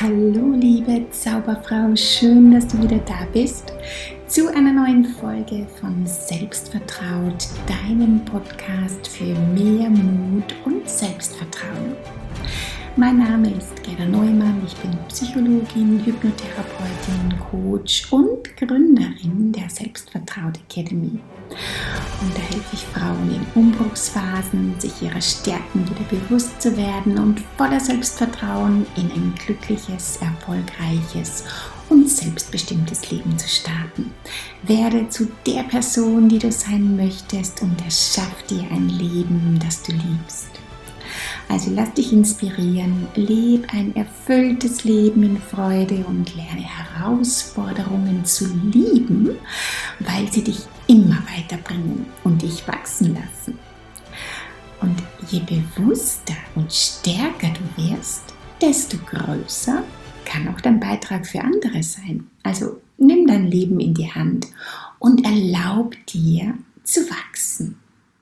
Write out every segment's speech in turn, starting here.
Hallo liebe Zauberfrau, schön, dass du wieder da bist zu einer neuen Folge von Selbstvertraut, deinem Podcast für mehr Mut und Selbstvertrauen. Mein Name ist Gerda Neumann, ich bin Psychologin, Hypnotherapeutin, Coach und Gründerin der Selbstvertraut Academy. Und da helfe ich Frauen in Umbruchsphasen, sich ihrer Stärken wieder bewusst zu werden und voller Selbstvertrauen in ein glückliches, erfolgreiches und selbstbestimmtes Leben zu starten. Werde zu der Person, die du sein möchtest, und erschaff dir ein Leben, das du liebst. Also lass dich inspirieren, lebe ein erfülltes Leben in Freude und lerne Herausforderungen zu lieben, weil sie dich immer weiterbringen und dich wachsen lassen. Und je bewusster und stärker du wirst, desto größer kann auch dein Beitrag für andere sein. Also nimm dein Leben in die Hand und erlaub dir zu wachsen.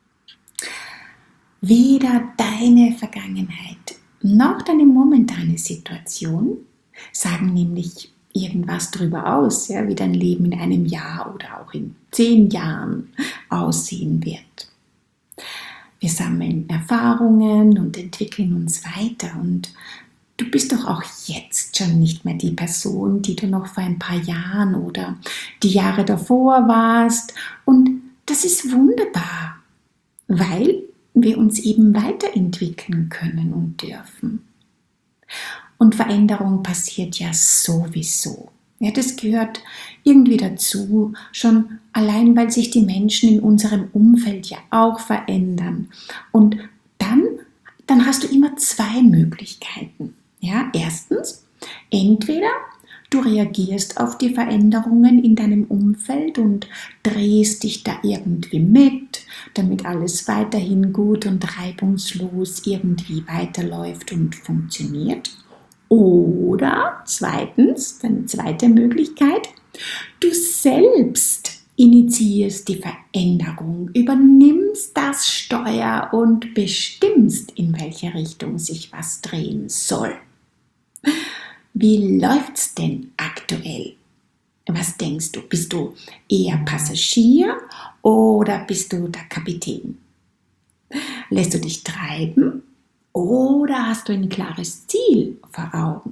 Weder deine Vergangenheit noch deine momentane Situation sagen nämlich irgendwas darüber aus, ja, wie dein Leben in einem Jahr oder auch in 10 Jahren aussehen wird. Wir sammeln Erfahrungen und entwickeln uns weiter, und du bist doch auch jetzt schon nicht mehr die Person, die du noch vor ein paar Jahren oder die Jahre davor warst, und das ist wunderbar, weil wir uns eben weiterentwickeln können und dürfen. Und Veränderung passiert ja sowieso. Ja, das gehört irgendwie dazu, schon allein, weil sich die Menschen in unserem Umfeld ja auch verändern. Und dann hast du immer 2 Möglichkeiten. Ja, erstens, entweder du reagierst auf die Veränderungen in deinem Umfeld und drehst dich da irgendwie mit, damit alles weiterhin gut und reibungslos irgendwie weiterläuft und funktioniert. Oder zweitens, deine zweite Möglichkeit, du selbst initiierst die Veränderung, übernimmst das Steuer und bestimmst, in welche Richtung sich was drehen soll. Wie läuft's denn aktuell? Was denkst du? Bist du eher Passagier oder bist du der Kapitän? Lässt du dich treiben oder hast du ein klares Ziel vor Augen?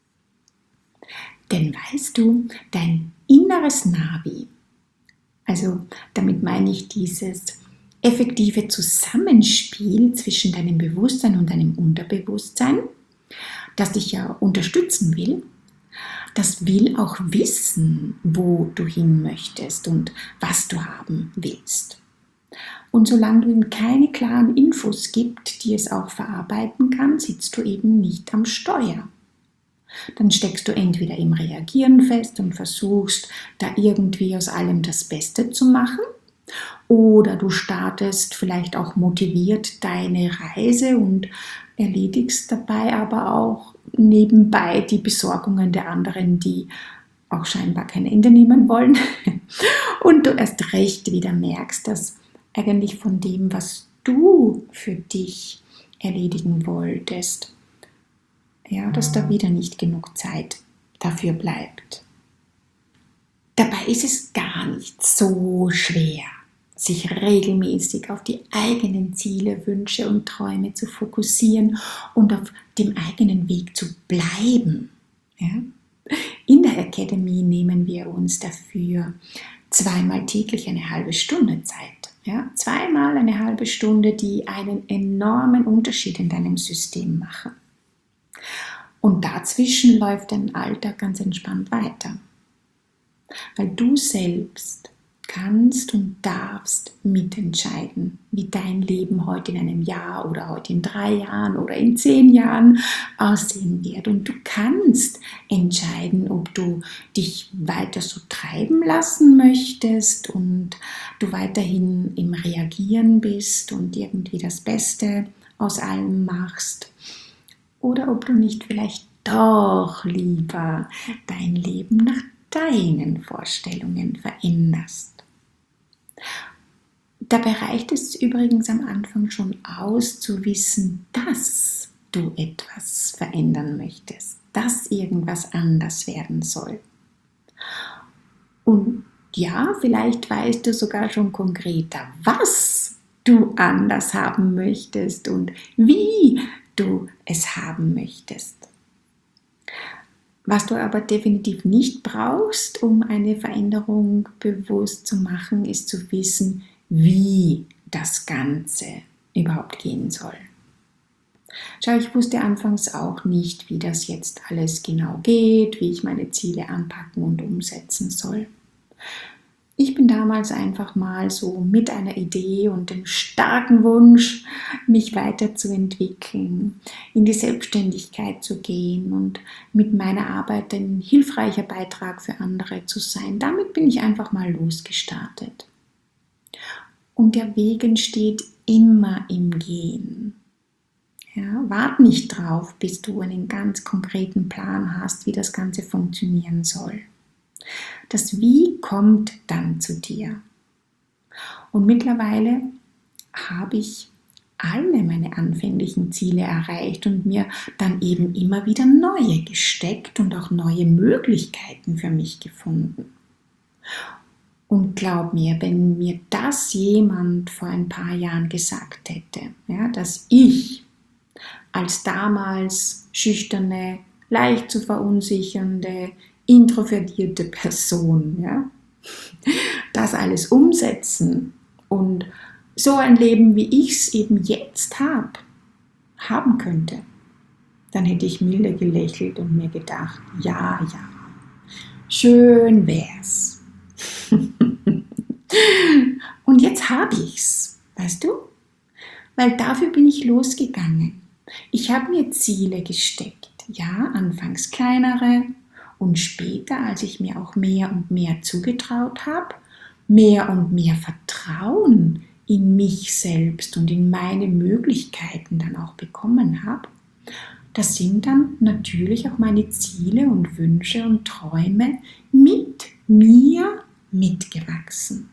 Denn weißt du, dein inneres Navi, also damit meine ich dieses effektive Zusammenspiel zwischen deinem Bewusstsein und deinem Unterbewusstsein, das dich ja unterstützen will, das will auch wissen, wo du hin möchtest und was du haben willst. Und solange du ihm keine klaren Infos gibst, die es auch verarbeiten kann, sitzt du eben nicht am Steuer. Dann steckst du entweder im Reagieren fest und versuchst, da irgendwie aus allem das Beste zu machen, oder du startest vielleicht auch motiviert deine Reise und erledigst dabei aber auch nebenbei die Besorgungen der anderen, die auch scheinbar kein Ende nehmen wollen. Und du erst recht wieder merkst, dass eigentlich von dem, was du für dich erledigen wolltest, ja, dass da wieder nicht genug Zeit dafür bleibt. Dabei ist es gar nicht so schwer, sich regelmäßig auf die eigenen Ziele, Wünsche und Träume zu fokussieren und auf dem eigenen Weg zu bleiben. Ja? In der Academy nehmen wir uns dafür 2-mal täglich eine halbe Stunde Zeit. Ja? 2-mal eine halbe Stunde, die einen enormen Unterschied in deinem System machen. Und dazwischen läuft dein Alltag ganz entspannt weiter. Weil du selbst kannst und darfst mitentscheiden, wie dein Leben heute in einem Jahr oder heute in 3 Jahren oder in 10 Jahren aussehen wird. Und du kannst entscheiden, ob du dich weiter so treiben lassen möchtest und du weiterhin im Reagieren bist und irgendwie das Beste aus allem machst. Oder ob du nicht vielleicht doch lieber dein Leben nach deinen Vorstellungen veränderst. Dabei reicht es übrigens am Anfang schon aus, zu wissen, dass du etwas verändern möchtest. dass irgendwas anders werden soll. Und ja, vielleicht weißt du sogar schon konkreter, was du anders haben möchtest und wie du es haben möchtest. Was du aber definitiv nicht brauchst, um eine Veränderung bewusst zu machen, ist zu wissen, wie das Ganze überhaupt gehen soll. Schau, ich wusste anfangs auch nicht, wie das jetzt alles genau geht, wie ich meine Ziele anpacken und umsetzen soll. Ich bin damals einfach mal so mit einer Idee und dem starken Wunsch, mich weiterzuentwickeln, in die Selbstständigkeit zu gehen und mit meiner Arbeit ein hilfreicher Beitrag für andere zu sein. Damit bin ich einfach mal losgestartet. Und der Weg entsteht immer im Gehen. Ja, wart nicht drauf, bis du einen ganz konkreten Plan hast, wie das Ganze funktionieren soll. Das Wie kommt dann zu dir. Und mittlerweile habe ich alle meine anfänglichen Ziele erreicht und mir dann eben immer wieder neue gesteckt und auch neue Möglichkeiten für mich gefunden. Und glaub mir, wenn mir das jemand vor ein paar Jahren gesagt hätte, ja, dass ich als damals schüchterne, leicht zu verunsichernde, introvertierte Person, ja, das alles umsetzen und so ein Leben, wie ich es eben jetzt haben könnte, dann hätte ich milde gelächelt und mir gedacht, ja, schön wär's. Und jetzt habe ich's, weißt du? Weil dafür bin ich losgegangen. Ich habe mir Ziele gesteckt, ja, anfangs kleinere und später, als ich mir auch mehr und mehr zugetraut habe, mehr und mehr Vertrauen in mich selbst und in meine Möglichkeiten dann auch bekommen habe, das sind dann natürlich auch meine Ziele und Wünsche und Träume mit mir mitgewachsen.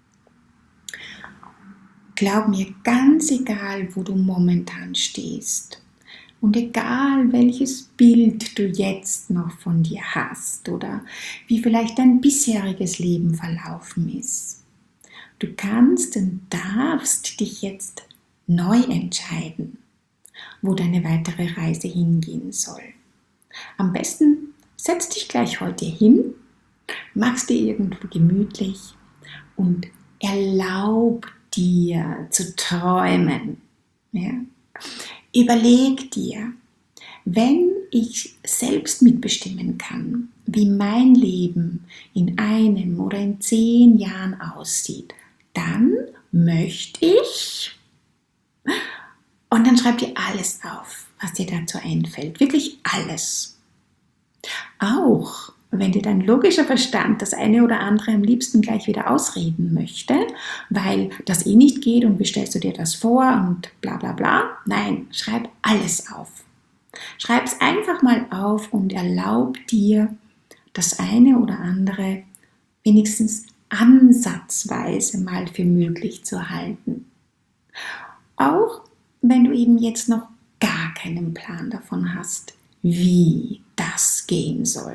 Glaub mir, ganz egal, wo du momentan stehst und egal, welches Bild du jetzt noch von dir hast oder wie vielleicht dein bisheriges Leben verlaufen ist, du kannst und darfst dich jetzt neu entscheiden, wo deine weitere Reise hingehen soll. Am besten setz dich gleich heute hin, mach's dir irgendwo gemütlich und erlaub dir zu träumen. Ja? Überleg dir, wenn ich selbst mitbestimmen kann, wie mein Leben in 1 oder in 10 Jahren aussieht, dann möchte ich, und dann schreib dir alles auf, was dir dazu einfällt, wirklich alles. Auch wenn dir dein logischer Verstand das eine oder andere am liebsten gleich wieder ausreden möchte, weil das eh nicht geht und wie stellst du dir das vor und bla bla bla. Nein, schreib alles auf. Schreib es einfach mal auf und erlaub dir, das eine oder andere wenigstens ansatzweise mal für möglich zu halten. Auch wenn du eben jetzt noch gar keinen Plan davon hast, wie das gehen soll.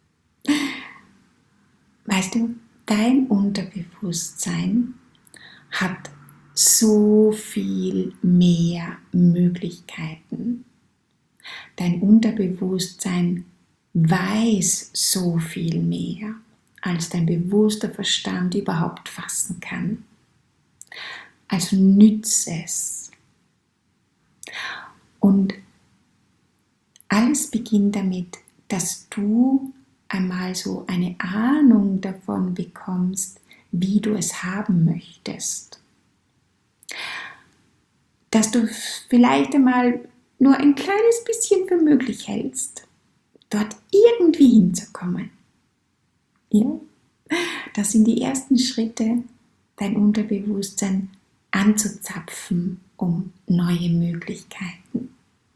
Weißt du, dein Unterbewusstsein hat so viel mehr Möglichkeiten. Dein Unterbewusstsein weiß so viel mehr, als dein bewusster Verstand überhaupt fassen kann. Also nütze es. Und alles beginnt damit, dass du einmal so eine Ahnung davon bekommst, wie du es haben möchtest. Dass du vielleicht einmal nur ein kleines bisschen für möglich hältst, dort irgendwie hinzukommen. Ja? Das sind die ersten Schritte, dein Unterbewusstsein anzuzapfen, um neue Möglichkeiten.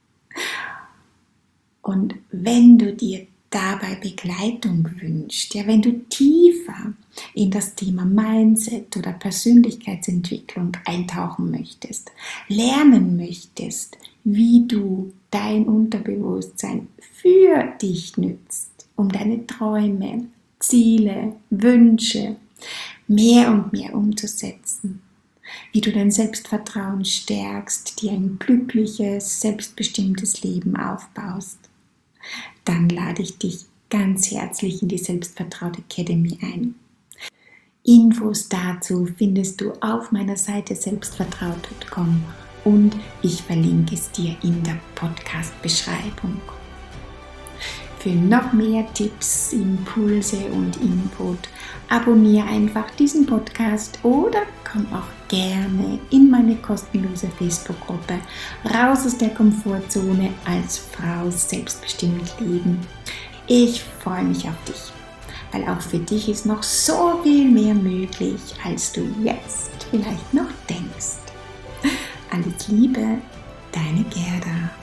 Und wenn du dir dabei Begleitung wünschst, ja, wenn du tiefer in das Thema Mindset oder Persönlichkeitsentwicklung eintauchen möchtest, lernen möchtest, wie du dein Unterbewusstsein für dich nützt, um deine Träume, Ziele, Wünsche mehr und mehr umzusetzen. Wie du dein Selbstvertrauen stärkst, dir ein glückliches, selbstbestimmtes Leben aufbaust. Dann lade ich dich ganz herzlich in die Selbstvertraut Academy ein. Infos dazu findest du auf meiner Seite selbstvertraut.com und ich verlinke es dir in der Podcast-Beschreibung. Für noch mehr Tipps, Impulse und Input abonniere einfach diesen Podcast oder komm auch gerne in meine kostenlose Facebook-Gruppe Raus aus der Komfortzone als Frau selbstbestimmt leben. Ich freue mich auf dich, weil auch für dich ist noch so viel mehr möglich, als du jetzt vielleicht noch denkst. Alles Liebe, deine Gerda.